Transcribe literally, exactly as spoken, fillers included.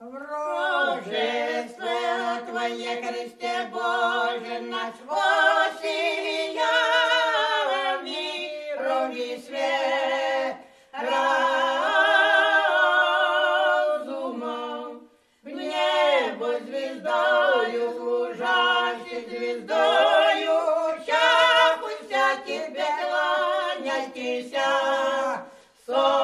В рождество Твое, Христе Боже наш, осиял миром и свет разумом. В небо звездою служащей звездою, ща пусть тебе кланяйтеся.